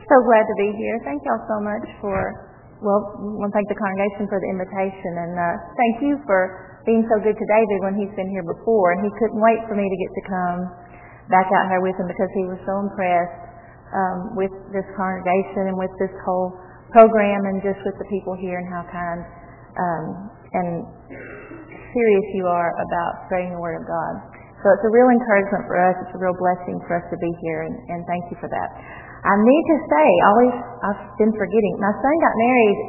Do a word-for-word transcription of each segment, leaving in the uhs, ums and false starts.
So glad to be here. Thank y'all so much for, well, I want to thank the congregation for the invitation, and uh, thank you for being so good to David when he's been here before, and he couldn't wait for me to get to come back out here with him because he was so impressed um, with this congregation and with this whole program and just with the people here and how kind um, and serious you are about spreading the Word of God. So it's a real encouragement for us. It's a real blessing for us to be here, and, and thank you for that. I need to say, always I've been forgetting, my son got married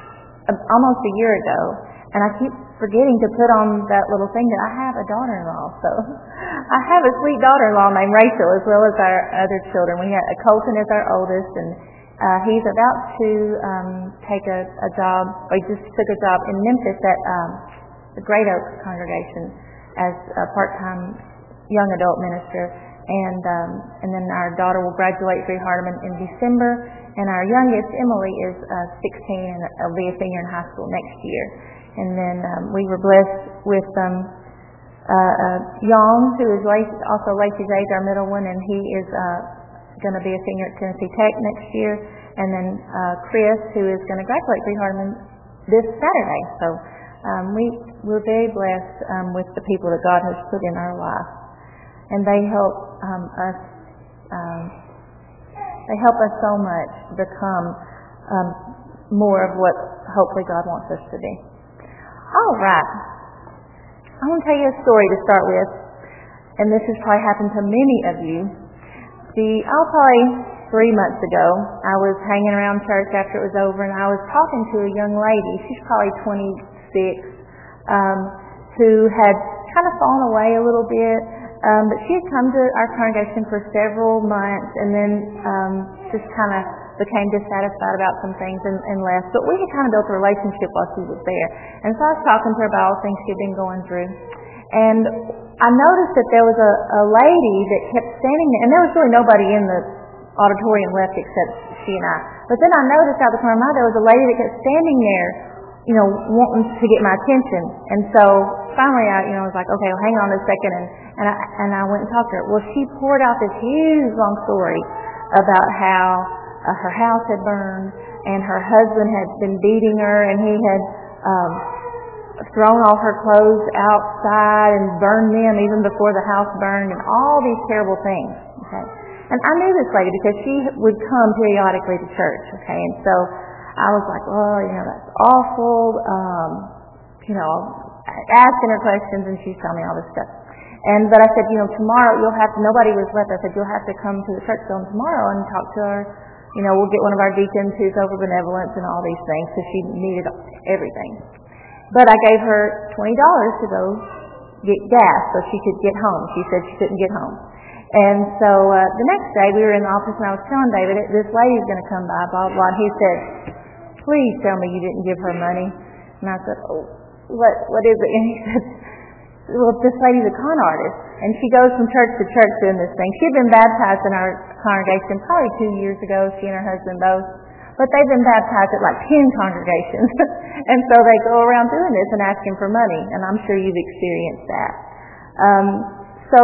almost a year ago, and I keep forgetting to put on that little thing that I have a daughter-in-law. So I have a sweet daughter-in-law named Rachel, as well as our other children. We have Colton is our oldest, and uh, he's about to um, take a, a job, or he just took a job in Memphis at um, the Great Oaks congregation as a part-time young adult minister. And um, and then our daughter will graduate through Hardeman in December, and our youngest, Emily, is uh, sixteen and will be a senior in high school next year. And then um, we were blessed with um, uh, uh, Young, who is Lacey, also Lacey's age, our middle one, and he is uh, going to be a senior at Tennessee Tech next year. And then uh, Chris, who is going to graduate through Hardeman this Saturday. So um, we, we're very blessed um, with the people that God has put in our life. And they help um, us. Um, they help us so much to become um, more of what hopefully God wants us to be. All right, I want to tell you a story to start with, and this has probably happened to many of you. The I'll probably three months ago, I was hanging around church after it was over, and I was talking to a young lady. She's probably twenty-six, um, who had kind of fallen away a little bit. Um, but she had come to our congregation for several months and then um, just kind of became dissatisfied about some things and, and left. But we had kind of built a relationship while she was there. And so I was talking to her about all the things she had been going through. And I noticed that there was a, a lady that kept standing there, and there was really nobody in the auditorium left except she and I. But then I noticed out the corner of my eye there was a lady that kept standing there, you know, wanting to get my attention. And so finally I, you know, was like, okay, well, hang on a second, and, and I and I went and talked to her. Well, she poured out this huge long story about how uh, her house had burned and her husband had been beating her, and he had um, thrown all her clothes outside and burned them even before the house burned, and all these terrible things. Okay, and I knew this lady because she would come periodically to church. Okay, and so I was like, well, you know, that's awful. Um, you know, asking her questions, and she's telling me all this stuff. And but I said, you know, tomorrow you'll have to. Nobody was left. I said you'll have to come to the church building tomorrow and talk to her. You know, we'll get one of our deacons who's over benevolence and all these things because she needed everything. But I gave her twenty dollars to go get gas so she could get home. She said she couldn't get home. And so uh, the next day we were in the office, and I was telling David, this lady's going to come by, blah, blah, and he said, please tell me you didn't give her money. And I said, oh, what, what is it? And he said, well, this lady's a con artist, and she goes from church to church doing this thing. She had been baptized in our congregation probably two years ago, she and her husband both, but they've been baptized at like ten congregations. And so they go around doing this and asking for money, and I'm sure you've experienced that. Um, so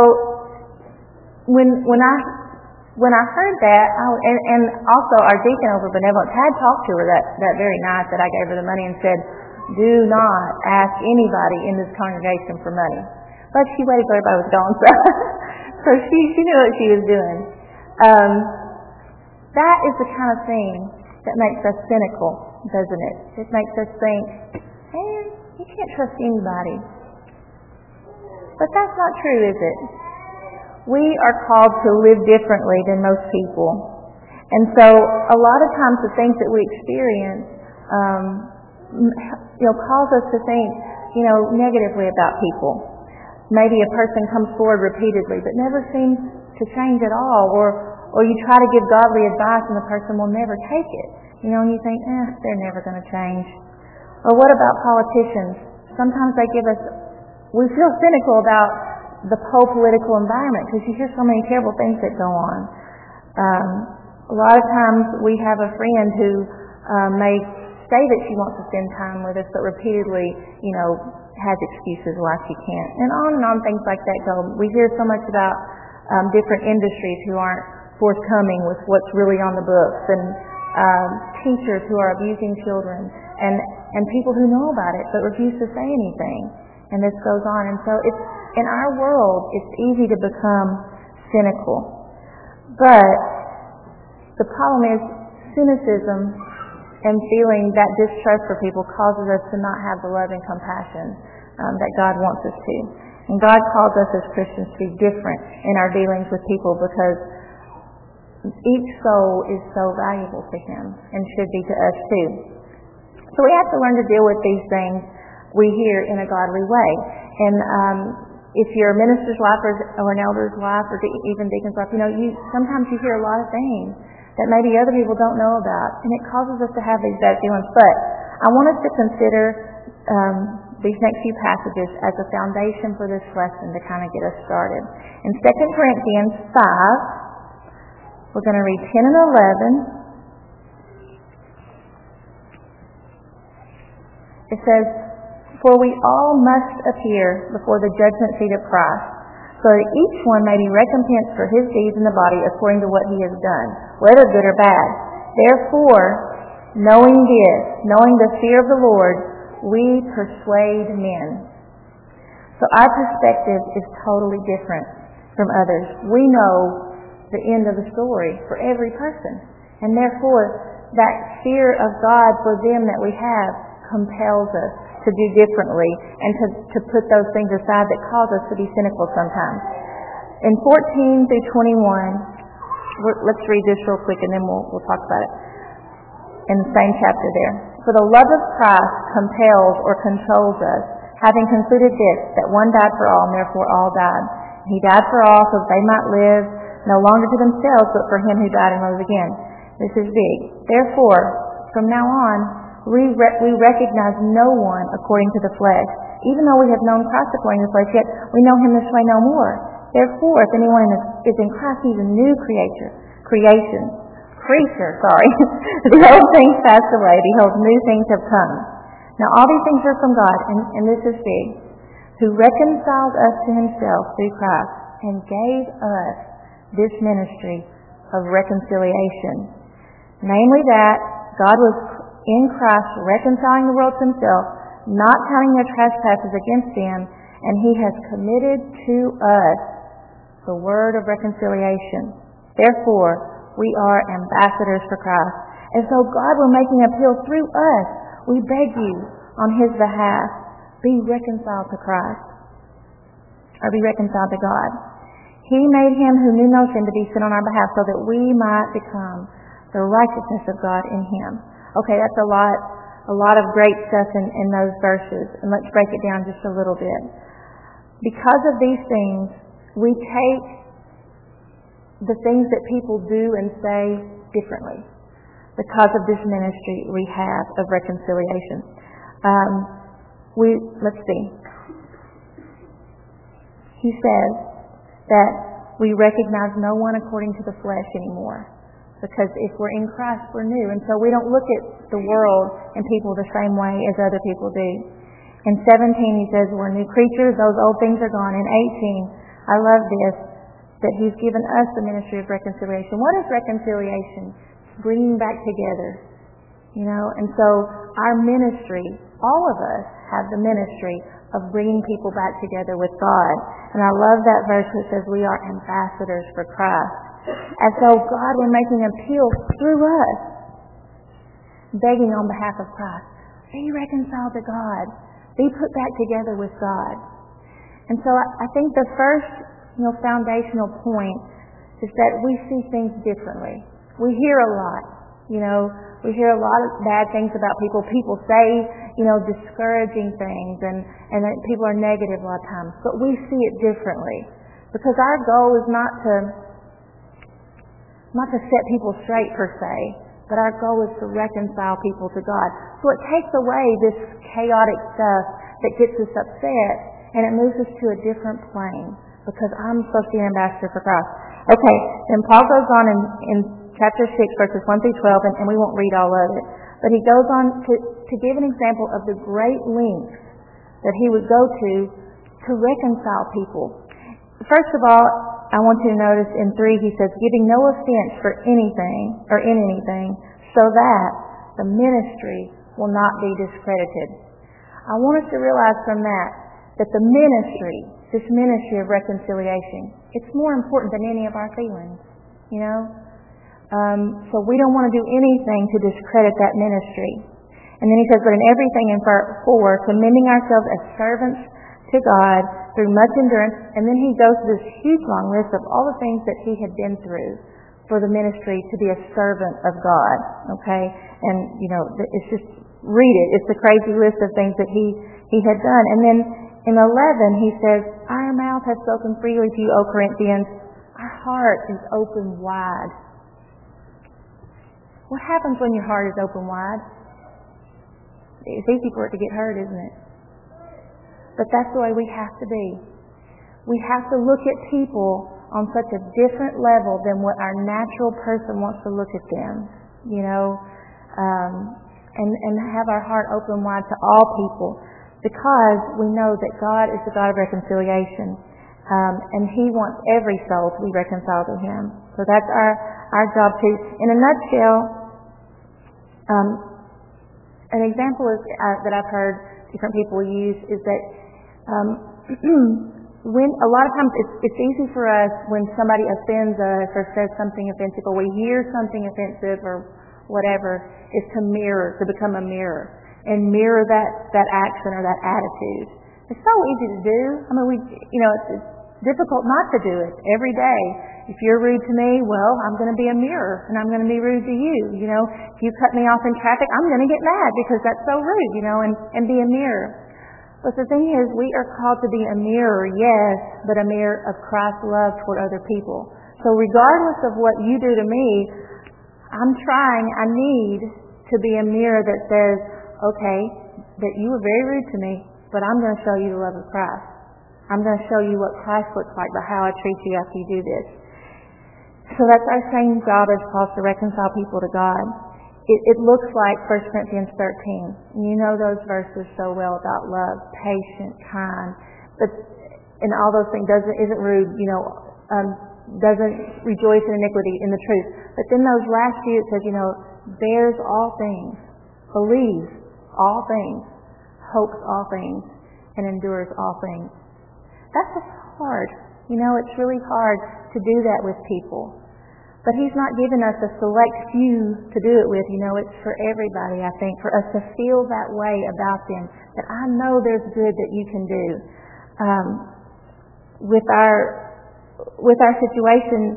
when when I when I heard that, I, and, and also our deacon over benevolence had talked to her that, that very night that I gave her the money and said, do not ask anybody in this congregation for money. But she waited till everybody was gone, so, so she, she knew what she was doing. Um, that is the kind of thing that makes us cynical, doesn't it? It makes us think, man, you can't trust anybody. But that's not true, is it? We are called to live differently than most people. And so a lot of times the things that we experience um, you know, cause us to think, you know, negatively about people. Maybe a person comes forward repeatedly but never seems to change at all, or or you try to give godly advice and the person will never take it. You know, and you think, eh, they're never going to change. Or what about politicians? Sometimes they give us, we feel cynical about the whole political environment because you hear so many terrible things that go on. Um, a lot of times we have a friend who uh, may say that she wants to spend time with us, but repeatedly, you know, has excuses why she can't. And on and on things like that go. We hear so much about um, different industries who aren't forthcoming with what's really on the books, and um, teachers who are abusing children, and, and people who know about it but refuse to say anything. And this goes on. And so it's, in our world, it's easy to become cynical. But the problem is cynicism and feeling that distrust for people causes us to not have the love and compassion um, that God wants us to. And God calls us as Christians to be different in our dealings with people, because each soul is so valuable to Him and should be to us too. So we have to learn to deal with these things we hear in a godly way. And um, if you're a minister's wife or, or an elder's wife or even deacon's wife, you know, you sometimes you hear a lot of things that maybe other people don't know about, and it causes us to have these bad feelings. But I want us to consider um, these next few passages as a foundation for this lesson to kind of get us started. In Second Corinthians five, we're going to read ten and eleven. It says, "For we all must appear before the judgment seat of Christ, so that each one may be recompensed for his deeds in the body according to what he has done, whether good or bad. Therefore, knowing this, knowing the fear of the Lord, we persuade men." So our perspective is totally different from others. We know the end of the story for every person, and therefore that fear of God for them that we have compels us to do differently and to, to put those things aside that cause us to be cynical sometimes. In fourteen through twenty-one, let's read this real quick and then we'll, we'll talk about it. In the same chapter there. "For the love of Christ compels or controls us, having concluded this, that one died for all, and therefore all died. He died for all, so that they might live, no longer to themselves, but for Him who died and rose again." This is big. "Therefore, from now on, we, re- we recognize no one according to the flesh. Even though we have known Christ according to the flesh, yet we know Him this way no more. Therefore, if anyone is, is in Christ, He's a new creature, creation, creature, sorry. The old things passed away, behold, new things have come. Now all these things are from God," and, and this is big, "who reconciled us to Himself through Christ, and gave us this ministry of reconciliation. Namely that God was in Christ reconciling the world to Himself, not counting their trespasses against them, and He has committed to us the word of reconciliation. Therefore, we are ambassadors for Christ." And so God will making appeal through us. We beg you on His behalf, be reconciled to Christ, or be reconciled to God. He made Him who knew no sin to be sin on our behalf, so that we might become the righteousness of God in Him. Okay, that's a lot, a lot of great stuff in, in those verses, and let's break it down just a little bit. Because of these things, we take the things that people do and say differently. Because of this ministry we have of reconciliation. Um, we let's see. He says that we recognize no one according to the flesh anymore. Because if we're in Christ, we're new. And so we don't look at the world and people the same way as other people do. In seventeen, he says we're new creatures. Those old things are gone. In eighteen, I love this, that He's given us the ministry of reconciliation. What is reconciliation? Bringing back together. You know, and so our ministry, all of us have the ministry of bringing people back together with God. And I love that verse that says we are ambassadors for Christ. And so God, when making appeal through us, begging on behalf of Christ, be reconciled to God, be put back together with God. And so I, I think the first, you know, foundational point is that we see things differently. We hear a lot, you know, we hear a lot of bad things about people. People say, you know, discouraging things, and, and that people are negative a lot of times. But we see it differently. Because our goal is not to not to set people straight per se, but our goal is to reconcile people to God. So it takes away this chaotic stuff that gets us upset, and it moves us to a different plane, because I'm supposed to be an ambassador for Christ. Okay, then Paul goes on in, in chapter six, verses one through twelve, and, and we won't read all of it, but he goes on to, to give an example of the great lengths that he would go to to reconcile people. First of all, I want you to notice in three he says, giving no offense for anything or in anything, so that the ministry will not be discredited. I want us to realize from that that the ministry, this ministry of reconciliation, it's more important than any of our feelings, you know? Um, so we don't want to do anything to discredit that ministry. And then he says, but in everything in part four, commending ourselves as servants to God through much endurance, and then he goes through this huge long list of all the things that he had been through for the ministry to be a servant of God, okay? And, you know, it's just, read it. It's a crazy list of things that he, he had done. And then in eleven, he says, our mouth has spoken freely to you, O Corinthians. Our heart is open wide. What happens when your heart is open wide? It's easy for it to get hurt, isn't it? But that's the way we have to be. We have to look at people on such a different level than what our natural person wants to look at them, you know, um, and, and have our heart open wide to all people, because we know that God is the God of reconciliation, um, and He wants every soul to be reconciled to Him. So that's our, our job too. In a nutshell, um, an example is, uh, that I've heard different people use is that um, when a lot of times it's, it's easy for us when somebody offends us or says something offensive or we hear something offensive or whatever, is to mirror, to become a mirror and mirror that, that action or that attitude. It's so easy to do. I mean, we, you know, it's, it's difficult not to do it every day. If you're rude to me, well, I'm going to be a mirror and I'm going to be rude to you. You know, if you cut me off in traffic, I'm going to get mad because that's so rude, you know, and, and be a mirror. But the thing is, we are called to be a mirror, yes, but a mirror of Christ's love toward other people. So regardless of what you do to me, I'm trying, I need to be a mirror that says, okay, that you were very rude to me, but I'm going to show you the love of Christ. I'm going to show you what Christ looks like by how I treat you after you do this. So that's our same job as Paul, to reconcile people to God. It, it looks like First Corinthians thirteen. And you know those verses so well about love, patient, kind, but and all those things, doesn't isn't rude, you know, um, doesn't rejoice in iniquity, in the truth. But then those last few, it says, you know, bears all things, believes all things, hopes all things, and endures all things. That's just hard. You know, it's really hard to do that with people. But He's not given us a select few to do it with. You know, it's for everybody, I think, for us to feel that way about them, that I know there's good that you can do. Um, with our with our situation,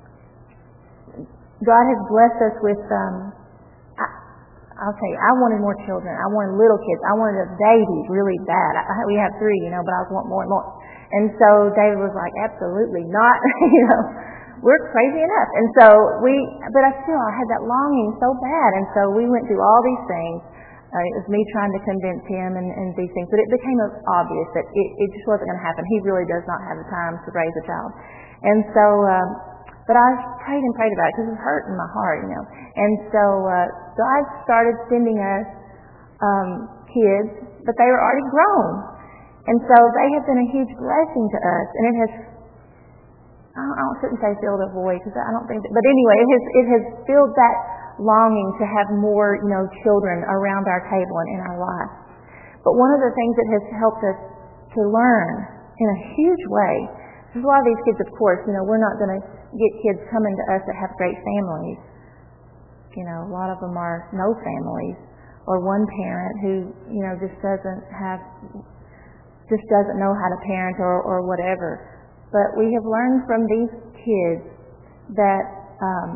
God has blessed us with, um, I, I'll tell you, I wanted more children. I wanted little kids. I wanted a baby really bad. I, we have three, you know, but I was wanting more and more. And so David was like, absolutely not, you know. We're crazy enough. And so we, but I still, I had that longing so bad. And so we went through all these things. Uh, it was me trying to convince him and, and these things. But it became obvious that it, it just wasn't going to happen. He really does not have the time to raise a child. And so, um, but I prayed and prayed about it because it was hurting my heart, you know. And so uh, God started sending us um, kids, but they were already grown. And so they have been a huge blessing to us. And it has, I, don't, I shouldn't say filled a void, because I don't think that, but anyway, it has, it has filled that longing to have more, you know, children around our table and in our life. But one of the things that has helped us to learn in a huge way, because a lot of these kids, of course, you know, we're not going to get kids coming to us that have great families. You know, a lot of them are no families, or one parent who, you know, just doesn't have, just doesn't know how to parent or, or whatever. But we have learned from these kids that um,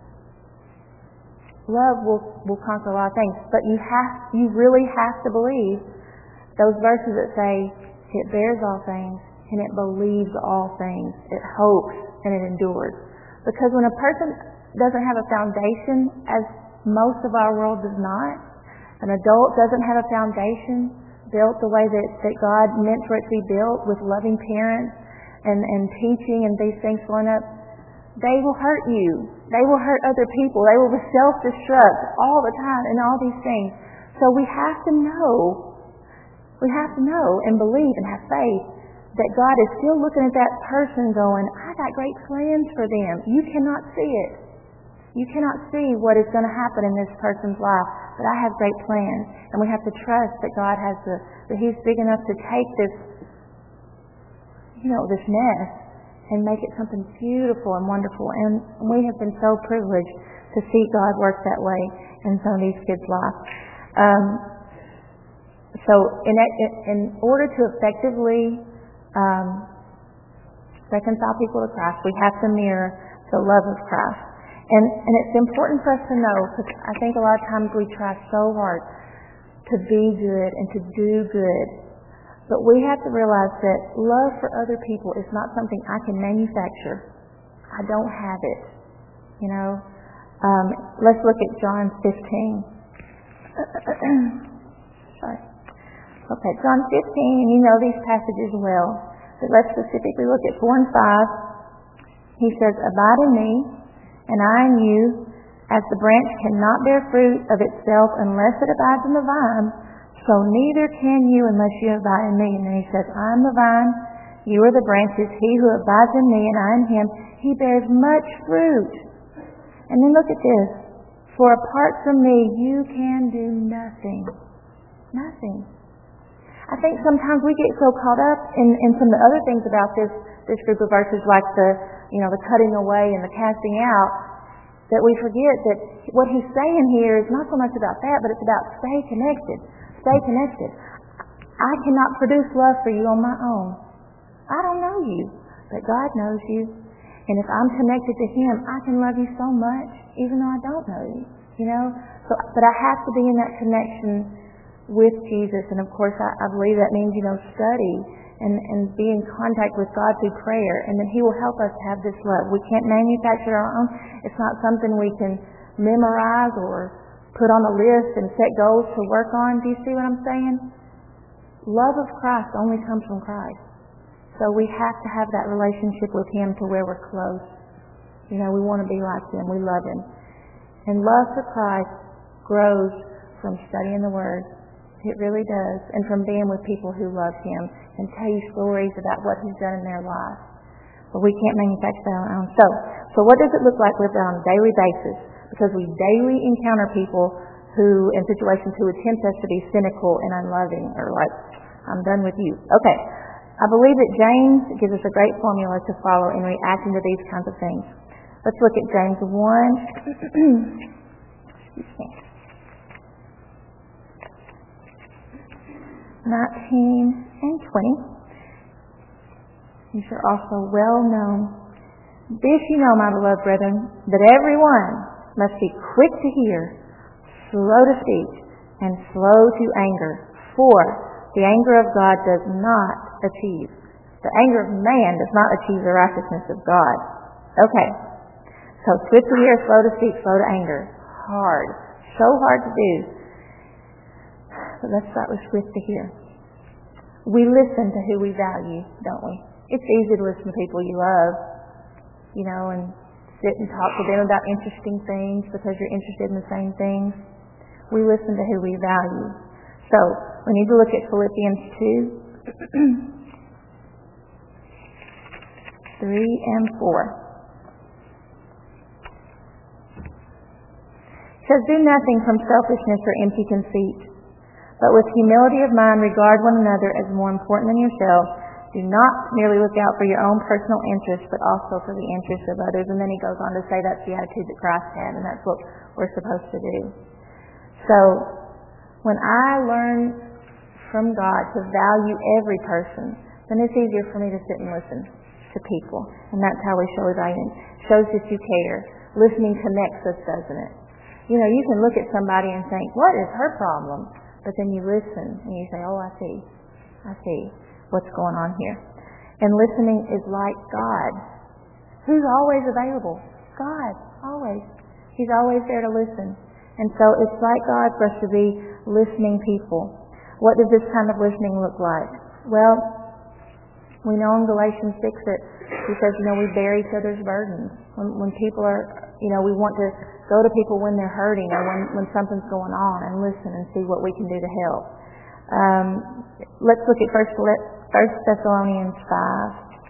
love will, will conquer a lot of things. But you have, you really have to believe those verses that say it bears all things and it believes all things, it hopes and it endures. Because when a person doesn't have a foundation, as most of our world does not, an adult doesn't have a foundation built the way that, that God meant for it to be built, with loving parents and, and teaching and these things growing up, they will hurt you. They will hurt other people. They will self-destruct all the time and all these things. So we have to know, we have to know and believe and have faith that God is still looking at that person going, I got great plans for them. You cannot see it. You cannot see what is going to happen in this person's life, but I have great plans. And we have to trust that God has the, that He's big enough to take this, you know, this mess and make it something beautiful and wonderful. And we have been so privileged to see God work that way in some of these kids' lives. Um, so in, in order to effectively um, reconcile people to Christ, we have to mirror the love of Christ. And, and it's important for us to know, because I think a lot of times we try so hard to be good and to do good. But we have to realize that love for other people is not something I can manufacture. I don't have it. You know? Um, let's look at John fifteen. Sorry. Okay, John fifteen, and you know these passages well. But let's specifically look at four and five. He says, Abide in me, and I in you, as the branch cannot bear fruit of itself unless it abides in the vine, so neither can you unless you abide in me. And then he says, I am the vine, you are the branches. He who abides in me and I in him, he bears much fruit. And then look at this. For apart from me, you can do nothing. Nothing. I think sometimes we get so caught up in, in some of the other things about this, this group of verses, like the, you know, the cutting away and the casting out, that we forget that what he's saying here is not so much about that, but it's about stay connected. Stay connected. I cannot produce love for you on my own. I don't know you, but God knows you. And if I'm connected to Him, I can love you so much, even though I don't know you. You know? So, but I have to be in that connection with Jesus. And of course, I, I believe that means, you know, study and, and be in contact with God through prayer. And then He will help us have this love. We can't manufacture our own. It's not something we can memorize or put on a list and set goals to work on. Do you see what I'm saying? Love of Christ only comes from Christ. So we have to have that relationship with Him to where we're close. You know, we want to be like Him. We love Him. And love for Christ grows from studying the Word. It really does. And from being with people who love Him and tell you stories about what He's done in their life. But we can't manufacture that on our own. So, so what does it look like lived on a daily basis? Because we daily encounter people who, in situations, who would tempt us to be cynical and unloving, or like, I'm done with you. Okay. I believe that James gives us a great formula to follow in reacting to these kinds of things. Let's look at James one. nineteen and twenty. These are also well known. This you know, my beloved brethren, that everyone must be quick to hear, slow to speak, and slow to anger. For the anger of God does not achieve. The anger of man does not achieve the righteousness of God. Okay. So swift to hear, slow to speak, slow to anger. Hard. So hard to do. But let's start with swift to hear. We listen to who we value, don't we? It's easy to listen to people you love, you know, and sit and talk to them about interesting things because you're interested in the same things. We listen to who we value. So, we need to look at Philippians two, three and four. It says, do nothing from selfishness or empty conceit, but with humility of mind regard one another as more important than yourselves. Do not merely look out for your own personal interests, but also for the interests of others. And then he goes on to say that's the attitude that Christ had, and that's what we're supposed to do. So, when I learn from God to value every person, then it's easier for me to sit and listen to people. And that's how we show value. It shows that you care. Listening connects us, doesn't it? You know, you can look at somebody and think, what is her problem? But then you listen and you say, oh, I see. I see what's going on here. And listening is like God. Who's always available? God, always. He's always there to listen. And so it's like God for us to be listening people. What does this kind of listening look like? Well, we know in Galatians six that he says, you know, we bear each other's burdens. When, when people are, you know, we want to go to people when they're hurting or when, when something's going on and listen and see what we can do to help. Um, let's look at First First Thessalonians five.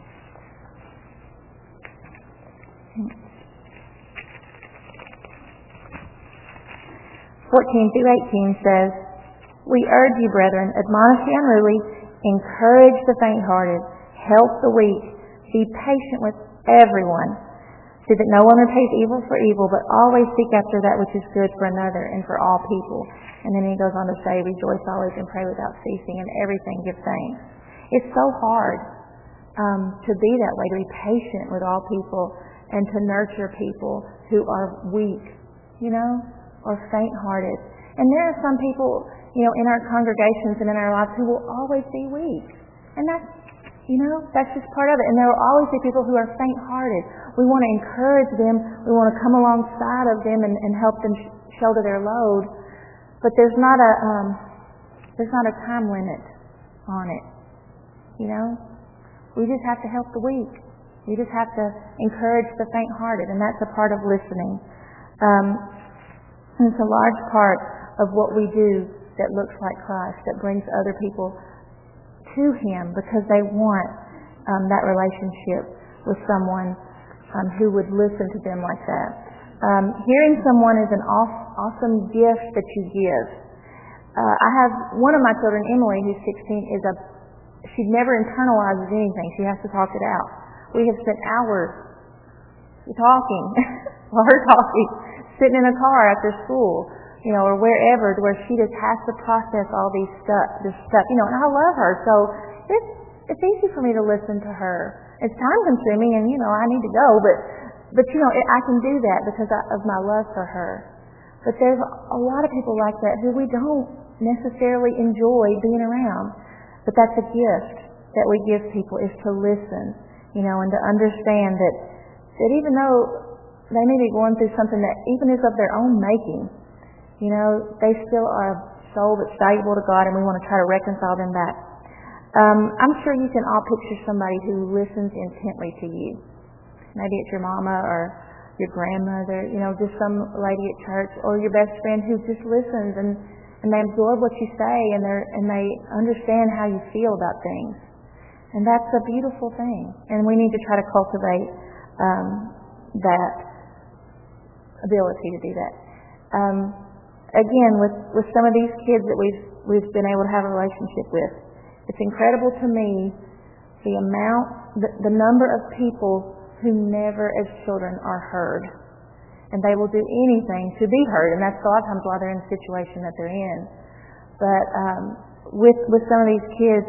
fourteen through eighteen says, "We urge you, brethren, admonish the unruly, encourage the faint-hearted, help the weak, be patient with everyone. See that no one repays evil for evil, but always seek after that which is good for another and for all people." And then he goes on to say, "Rejoice always and pray without ceasing, and everything give thanks." It's so hard um, to be that way, to be patient with all people and to nurture people who are weak, you know, or faint-hearted. And there are some people, you know, in our congregations and in our lives who will always be weak. And that's, you know, that's just part of it. And there will always be people who are faint-hearted. We want to encourage them. We want to come alongside of them and, and help them sh- shoulder their load. But there's not a um, there's not a time limit on it. You know, we just have to help the weak. We just have to encourage the faint-hearted, and that's a part of listening. Um, and it's a large part of what we do that looks like Christ, that brings other people to Him because they want um, that relationship with someone um, who would listen to them like that. Um, hearing someone is an aw- awesome gift that you give. Uh, I have one of my children, Emily, who's sixteen, is a she never internalizes anything. She has to talk it out. We have spent hours talking, while her talking, sitting in a car after school, you know, or wherever, where she just has to process all these stuff, this stuff, you know. And I love her, so it's it's easy for me to listen to her. It's time consuming, and you know, I need to go, but but you know, it, I can do that because of my love for her. But there's a lot of people like that who we don't necessarily enjoy being around. But that's a gift that we give people, is to listen, you know, and to understand that that even though they may be going through something that even is of their own making, you know, they still are a soul that's valuable to God, and we want to try to reconcile them back. Um, I'm sure you can all picture somebody who listens intently to you. Maybe it's your mama or your grandmother, you know, just some lady at church, or your best friend who just listens and, and they absorb what you say, and they and they understand how you feel about things. And that's a beautiful thing. And we need to try to cultivate um, that ability to do that. Um, again, with, with some of these kids that we've we've been able to have a relationship with, it's incredible to me the amount, the, the number of people who never as children are heard. And they will do anything to be heard, and that's a lot of times why they're in the situation that they're in. But um, with with some of these kids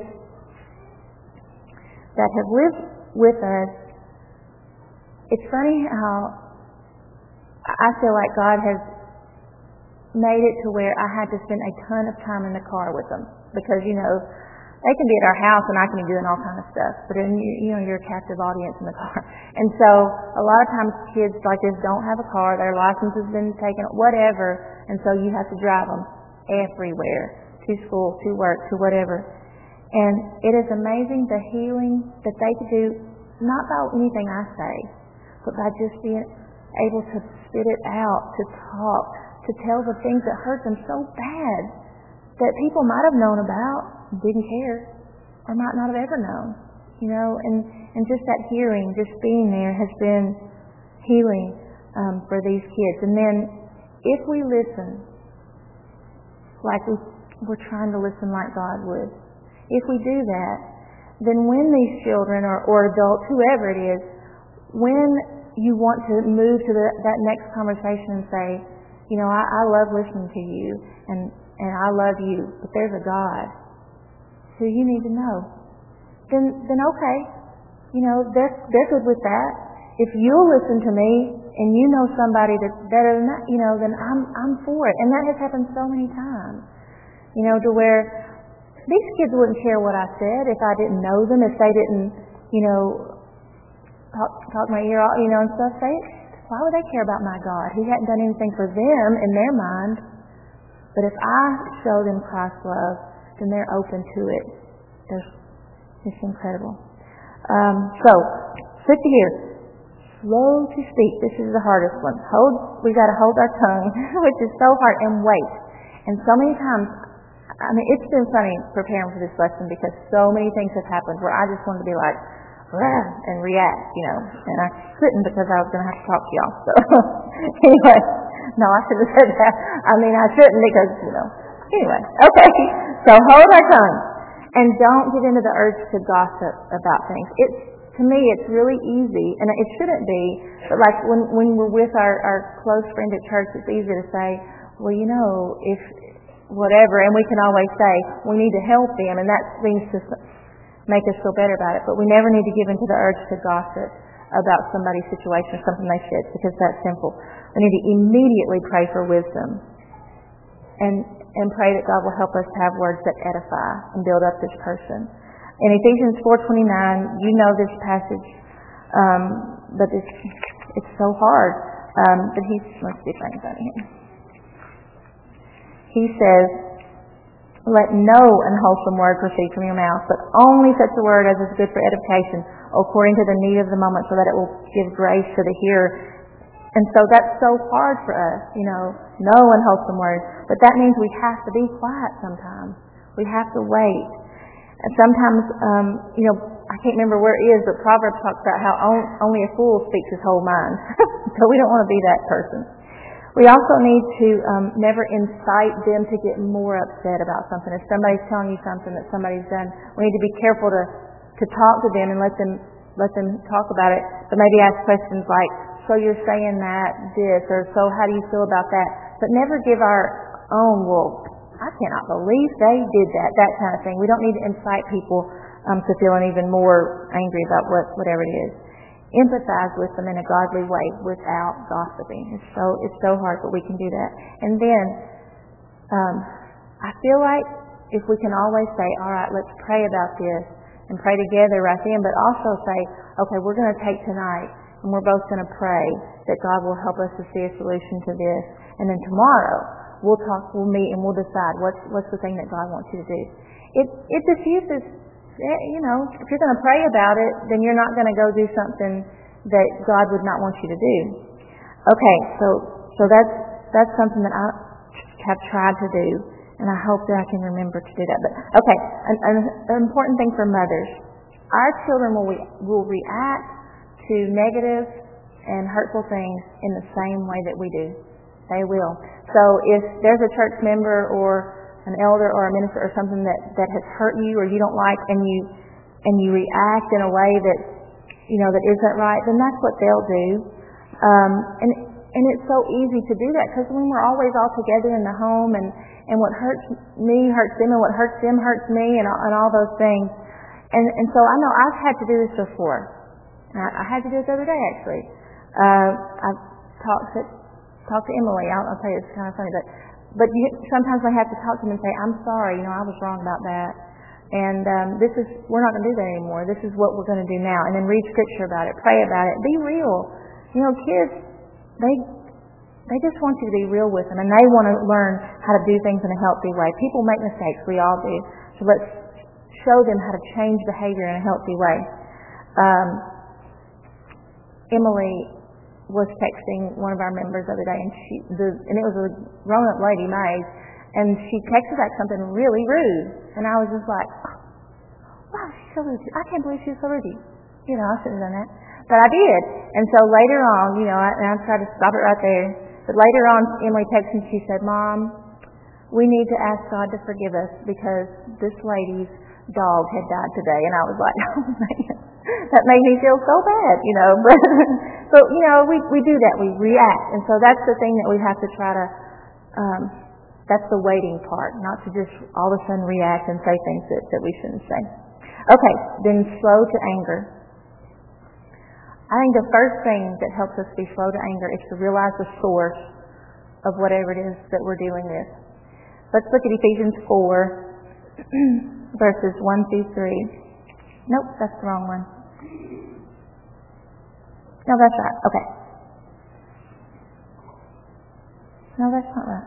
that have lived with us, it's funny how I feel like God has made it to where I had to spend a ton of time in the car with them, because, you know, they can be at our house and I can be doing all kinds of stuff, but then you, you know, you're a captive audience in the car. And so a lot of times kids like this don't have a car, their license has been taken, whatever, and so you have to drive them everywhere, to school, to work, to whatever. And it is amazing the healing that they can do, not by anything I say, but by just being able to spit it out, to talk, to tell the things that hurt them so bad that people might have known about, didn't care, or might not have ever known, you know, and, and just that hearing, just being there has been healing um, for these kids. And then if we listen like we, we're trying to listen like God would, if we do that, then when these children or, or adults, whoever it is, when you want to move to the, that next conversation and say, you know, I, I love listening to you, and, and I love you, but there's a God who you need to know, then then okay, you know, they're they're good with that. If you'll listen to me and you know somebody that's better than that, you know, then I'm I'm for it. And that has happened so many times, you know, to where these kids wouldn't care what I said if I didn't know them, if they didn't, you know, talk talk my ear off, you know, and stuff. They, why would they care about my God? He hadn't done anything for them in their mind. But if I show them Christ's love, then they're open to it. There's, it's incredible. Um, so, quick to hear, slow to speak. This is the hardest one. Hold. We got to hold our tongue, which is so hard, and wait. And so many times, I mean, it's been funny preparing for this lesson because so many things have happened where I just wanted to be like, rah, and react, you know, and I couldn't because I was going to have to talk to y'all. So anyway, no, I should have said that. I mean, I shouldn't because, you know, anyway. Okay, so hold our tongue and don't get into the urge to gossip about things. It's, to me, it's really easy, and it shouldn't be, but like when, when we're with our, our close friend at church, it's easy to say, well, you know, if whatever, and we can always say, we need to help them, and that seems to make us feel better about it, but we never need to give into the urge to gossip about somebody's situation or something they said, because that's simple. We need to immediately pray for wisdom and and pray that God will help us to have words that edify and build up this person. In Ephesians four twenty-nine, you know this passage, um, but it's it's so hard. Um, but he's let's see if I can find it here. He says, "Let no unwholesome word proceed from your mouth, but only such a word as is good for edification, according to the need of the moment, so that it will give grace to the hearer." And so that's so hard for us, you know, no unwholesome words. But that means we have to be quiet sometimes. We have to wait. And sometimes, um, you know, I can't remember where it is, but Proverbs talks about how only a fool speaks his whole mind. So we don't want to be that person. We also need to um, never incite them to get more upset about something. If somebody's telling you something that somebody's done, we need to be careful to, to talk to them and let them let them talk about it. But maybe ask questions like, so you're saying that this, or so how do you feel about that? But never give our own, well, I cannot believe they did that, that kind of thing. We don't need to incite people um, to feeling even more angry about what whatever it is. Empathize with them in a godly way without gossiping. It's so it's so hard, but we can do that. And then um, I feel like if we can always say, all right, let's pray about this and pray together right then, but also say, okay, we're going to take tonight and we're both going to pray that God will help us to see a solution to this. And then tomorrow we'll talk, we'll meet, and we'll decide what's what's the thing that God wants you to do. It it diffuses. You know, if you're going to pray about it, then you're not going to go do something that God would not want you to do. Okay, so so that's that's something that I have tried to do, and I hope that I can remember to do that. But okay, an, an, an important thing for mothers: our children will re, will react to negative and hurtful things in the same way that we do. They will. So if there's a church member or an elder or a minister or something that, that has hurt you or you don't like, and you and you react in a way that you know that isn't right, then that's what they'll do. Um, and and it's so easy to do that because when we're always all together in the home, and, and what hurts me hurts them, and what hurts them hurts me, and and all those things. And and so I know I've had to do this before. I, I had to do it the other day actually. Uh, I've talked to talked to Emily. I'll, I'll tell you, it's kind of funny, but. But you, sometimes I have to talk to them and say, I'm sorry, you know, I was wrong about that. And um, this is, we're not going to do that anymore. This is what we're going to do now. And then read scripture about it, pray about it, be real. You know, kids, they they just want you to be real with them, and they want to learn how to do things in a healthy way. People make mistakes, we all do. So let's show them how to change behavior in a healthy way. Um, Emily was texting one of our members the other day, and she, the, and it was a grown-up lady, my age, and she texted back something really rude, and I was just like, wow, she's so rude. I can't believe she was so rude. You know, I shouldn't have done that, but I did. And so later on, you know, I, and I tried to stop it right there, but later on, Emily texted and she said, Mom, we need to ask God to forgive us because this lady's dog had died today. And I was like, oh man, that made me feel so bad, you know. But, but you know, we, we do that. We react. And so that's the thing that we have to try to, um, that's the waiting part, not to just all of a sudden react and say things that, that we shouldn't say. Okay, then slow to anger. I think the first thing that helps us be slow to anger is to realize the source of whatever it is that we're dealing with. Let's look at Ephesians four, verses one through three. Nope, that's the wrong one. No, that's right. Okay. No, that's not right.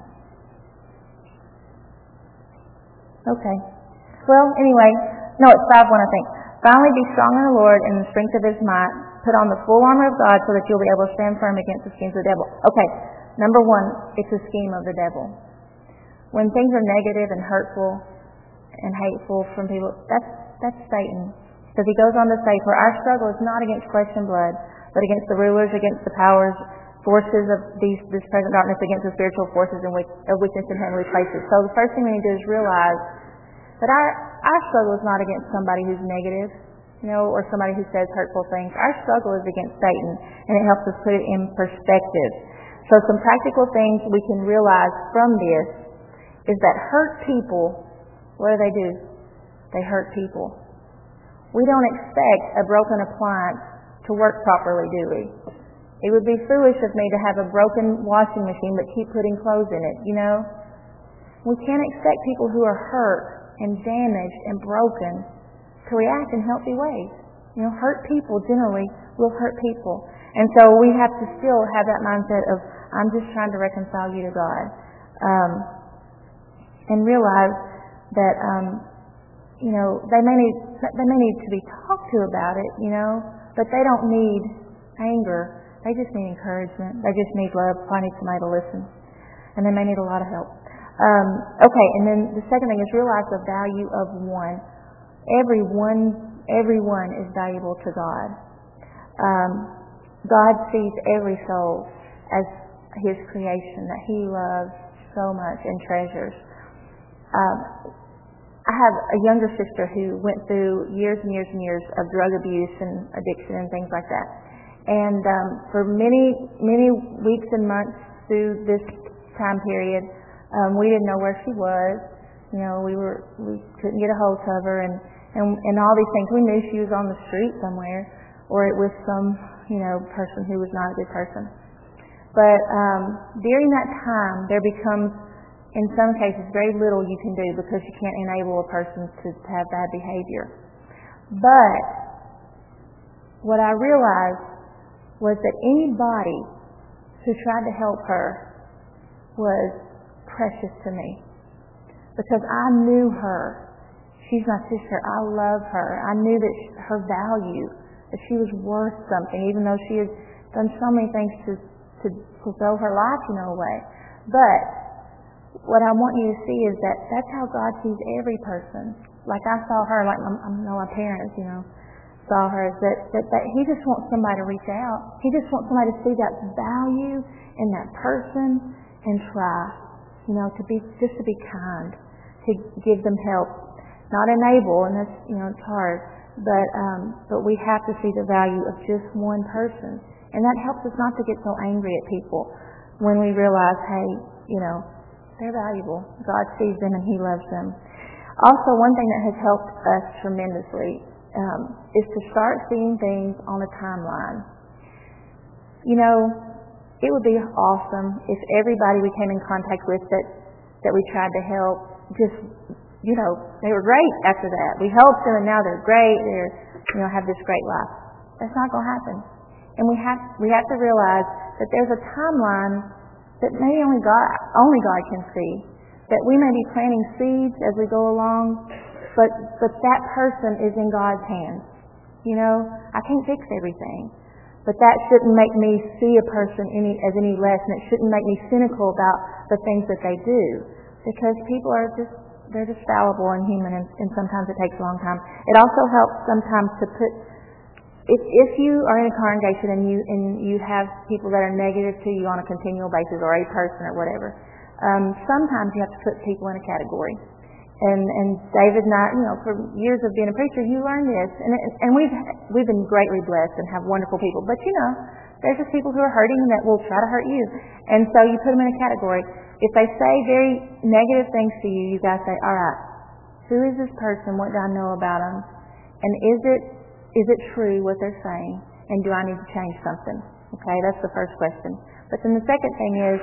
Okay. Well, anyway, no, it's five one, I think. Finally, be strong in the Lord and in the strength of His might. Put on the full armor of God so that you'll be able to stand firm against the schemes of the devil. Okay, number one, it's a scheme of the devil. When things are negative and hurtful and hateful from people, that's that's Satan. Because he goes on to say, for our struggle is not against flesh and blood, but against the rulers, against the powers, forces of these, this present darkness, against the spiritual forces in which, of wickedness in heavenly places. So the first thing we need to do is realize that our, our struggle is not against somebody who's negative, you know, or somebody who says hurtful things. Our struggle is against Satan, and it helps us put it in perspective. So some practical things we can realize from this is that hurt people, what do they do? They hurt people. We don't expect a broken appliance to work properly, do we? It would be foolish of me to have a broken washing machine but keep putting clothes in it, you know? We can't expect people who are hurt and damaged and broken to react in healthy ways. You know, hurt people generally will hurt people. And so we have to still have that mindset of, I'm just trying to reconcile you to God. Um, and realize that, um, you know, they may need, they may need to be talked to about it, you know, but they don't need anger. They just need encouragement. They just need love. Probably need somebody to listen. And they may need a lot of help. Um, okay, and then the second thing is realize the value of one. Everyone, everyone is valuable to God. Um, God sees every soul as His creation that He loves so much and treasures. Um, I have a younger sister who went through years and years and years of drug abuse and addiction and things like that. And um, for many, many weeks and months through this time period, um, we didn't know where she was. You know, we were we couldn't get a hold of her, and, and and all these things. We knew she was on the street somewhere, or it was some you know person who was not a good person. But um, during that time, there becomes, in some cases, very little you can do because you can't enable a person to, to have bad behavior. But what I realized was that anybody who tried to help her was precious to me. Because I knew her. She's my sister. I love her. I knew that she, her value, that she was worth something, even though she had done so many things to, to fulfill her life, you know, away. But what I want you to see is that that's how God sees every person. Like I saw her, like I know my parents, you know, saw her, that, that, that He just wants somebody to reach out. He just wants somebody to see that value in that person and try, you know, to be, just to be kind, to give them help. Not enable, and that's, you know, it's hard, but, um, but we have to see the value of just one person. And that helps us not to get so angry at people when we realize, hey, you know, they're valuable. God sees them and He loves them. Also, one thing that has helped us tremendously Um, is to start seeing things on a timeline. You know, it would be awesome if everybody we came in contact with that, that we tried to help just, you know, they were great after that. We helped them and now they're great, they're, you know, have this great life. That's not going to happen. And we have, we have to realize that there's a timeline that maybe only God, only God can see. That we may be planting seeds as we go along, But but that person is in God's hands. You know, I can't fix everything. But that shouldn't make me see a person any as any less, and it shouldn't make me cynical about the things that they do. Because people are just, they're just fallible and human, and, and sometimes it takes a long time. It also helps sometimes to put, if if you are in a congregation and you and you have people that are negative to you on a continual basis, or a person or whatever, um, sometimes you have to put people in a category. And and David and I, you know, for years of being a preacher, you learn this, and and we've we've been greatly blessed and have wonderful people. But you know, there's just people who are hurting that will try to hurt you, and so you put them in a category. If they say very negative things to you, you guys say, all right, who is this person? What do I know about them? And is it is it true what they're saying? And do I need to change something? Okay, that's the first question. But then the second thing is,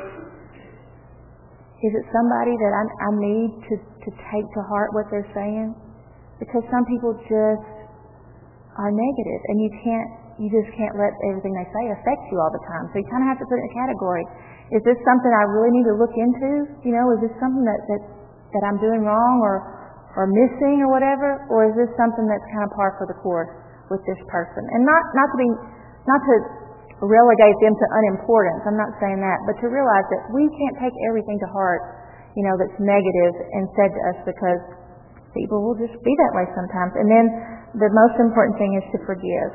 is it somebody that I, I need to, to take to heart what they're saying? Because some people just are negative, and you can't, you just can't let everything they say affect you all the time. So you kind of have to put it in a category. Is this something I really need to look into? You know, is this something that that, that I'm doing wrong or or missing or whatever, or is this something that's kind of par for the course with this person? And not not to be not to relegate them to unimportance. I'm not saying that, but to realize that we can't take everything to heart you know, that's negative and said to us, because people will just be that way sometimes. And then the most important thing is to forgive.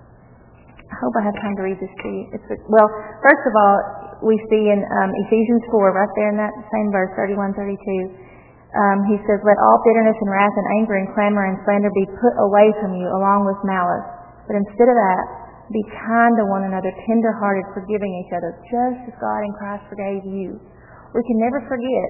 I hope I have time to read this to you. It's a, well, first of all, we see in um, Ephesians four, right there in that same verse, thirty-one, thirty-two, um, he says, "Let all bitterness and wrath and anger and clamor and slander be put away from you, along with malice. But instead of that, be kind to one another, tender-hearted, forgiving each other, just as God in Christ forgave you." We can never forget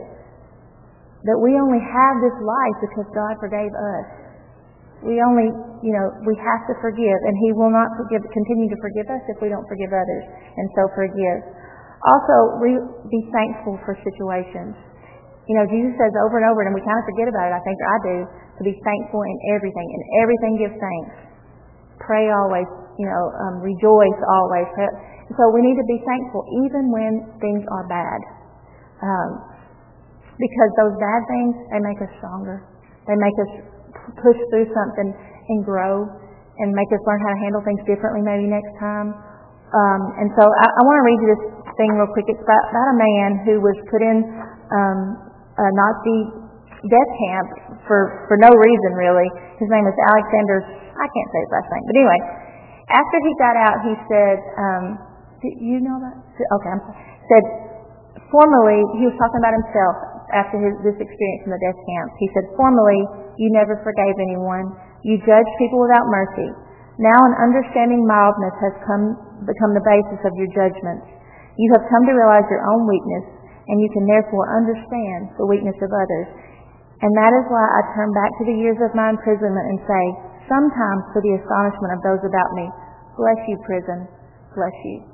that we only have this life because God forgave us. We only, you know, we have to forgive, and He will not forgive, continue to forgive us if we don't forgive others, and so forgive. Also, we be thankful for situations. You know, Jesus says over and over, and we kind of forget about it, I think, or I do, to be thankful in everything. In everything, give thanks. Pray always, you know, um, rejoice always. So we need to be thankful even when things are bad. Um, because those bad things, they make us stronger. They make us push through something and grow and make us learn how to handle things differently maybe next time. Um, and so I, I want to read you this thing real quick. It's about, about a man who was put in um, a Nazi death camp for, for no reason, really. His name was Alexander, I can't say his last name, but anyway, after he got out, he said, um, do you know that? Okay, I'm sorry. Said, formerly, he was talking about himself after his, this experience in the death camp. He said, "Formerly, you never forgave anyone. You judged people without mercy. Now an understanding mildness has come become the basis of your judgments. You have come to realize your own weakness, and you can therefore understand the weakness of others. And that is why I turn back to the years of my imprisonment and say, sometimes to the astonishment of those about me, bless you, prison, bless you."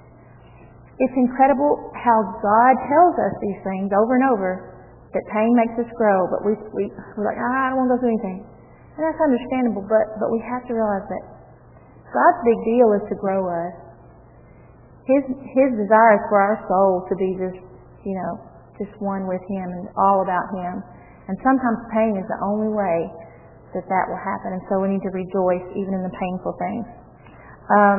It's incredible how God tells us these things over and over, that pain makes us grow, but we, we, we're like, ah, I don't want to go through anything. And that's understandable, but, but we have to realize that God's big deal is to grow us. His, His desire is for our soul to be just, you know, just one with Him and all about Him. And sometimes pain is the only way that that will happen, and so we need to rejoice even in the painful things. Um,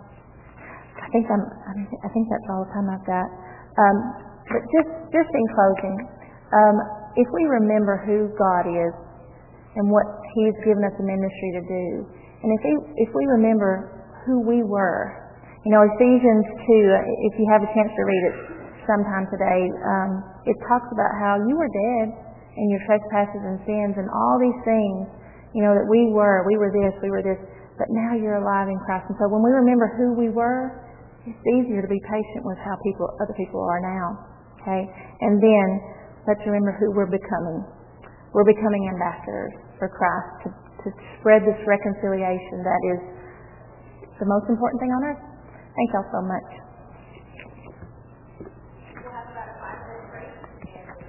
I think I'm. I think that's all the time I've got. Um, but just, just in closing, um, if we remember who God is and what He's given us a ministry to do, and if we, if we remember who we were, you know, Ephesians two. If you have a chance to read it sometime today, um, it talks about how you were dead in your trespasses and sins and all these things. You know that we were. We were this. We were this. But now you're alive in Christ. And so when we remember who we were, it's easier to be patient with how people, other people are now. Okay? And then, let's remember who we're becoming. We're becoming ambassadors for Christ to, to spread this reconciliation that is the most important thing on earth. Thank y'all so much.